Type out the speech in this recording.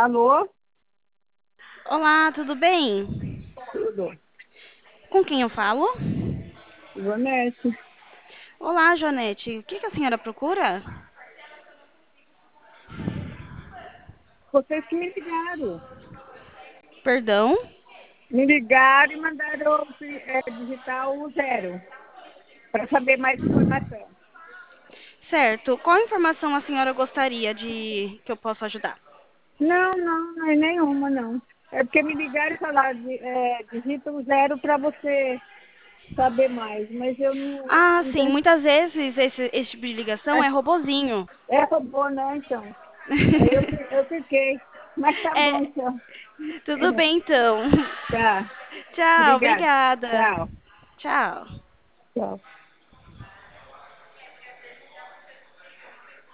Alô? Olá, tudo bem? Tudo. Com quem eu falo? Ivonete, Olá, Joanete. O que que a senhora procura? vocês que me ligaram. Perdão? Me ligaram e mandaram digitar o zero para saber mais informação. Certo. Qual informação a senhora gostaria de que eu possa ajudar? Não é nenhuma, não. É porque me ligaram e falaram, digita o zero para você saber mais, mas eu não, Ah, não sim. tenho... Muitas vezes esse tipo de ligação é robozinho. É robô, né, então? Aí eu fiquei. Mas tá bom, É, então. tudo bem então. Tá. Tchau, Obrigada. obrigada. Tchau. Tchau. Tchau.